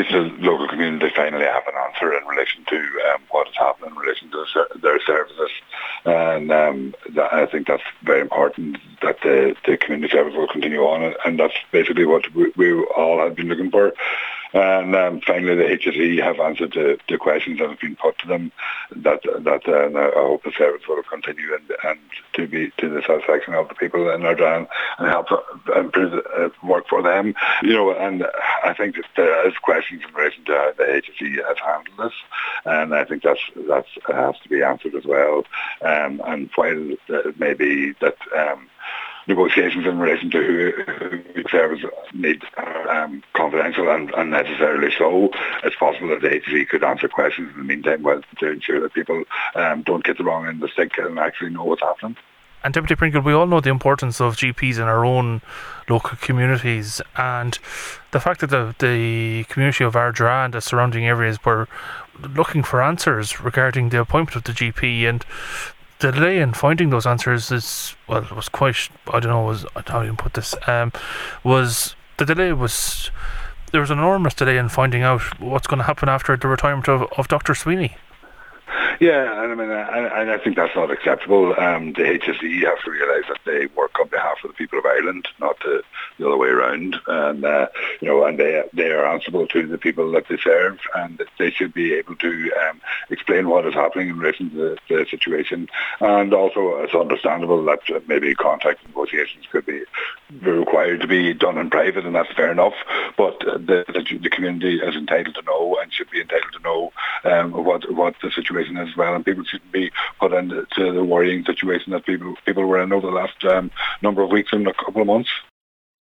least the local community finally have an answer in relation to what is happening in relation to their services. And I think that's very important, that the community service will continue on, and that's basically what we all have been looking for. And finally, the HSE have answered the questions that have been put to them. That I hope the service will continue and to be to the satisfaction of the people in Ardrahan and help improve work for them. And I think that there is questions in relation to how the HSE has handled this, and I think that has to be answered as well. And while it may be that negotiations in relation to who service need confidential and unnecessarily so, it's possible that the HSE could answer questions in the meantime to ensure that people don't get the wrong end of the stick and actually know what's happening. And Deputy Pringle, we all know the importance of GPs in our own local communities, and the fact that the community of Ardrahan and the surrounding areas were looking for answers regarding the appointment of the GP, and the delay in finding those answers was quite, I don't know how you put this, there was an enormous delay in finding out what's going to happen after the retirement of Dr. Sweeney. Yeah, and I think that's not acceptable. The HSE have to realise that they work on behalf of the people of Ireland, not the other way around. And and they are answerable to the people that they serve, and they should be able to explain what is happening in relation to the situation. And also, it's understandable that maybe contract negotiations could be required to be done in private, and that's fair enough. But the community is entitled to know and should be entitled to know what the situation is as well, and people shouldn't be put into the worrying situation that people were in over the last number of weeks and a couple of months.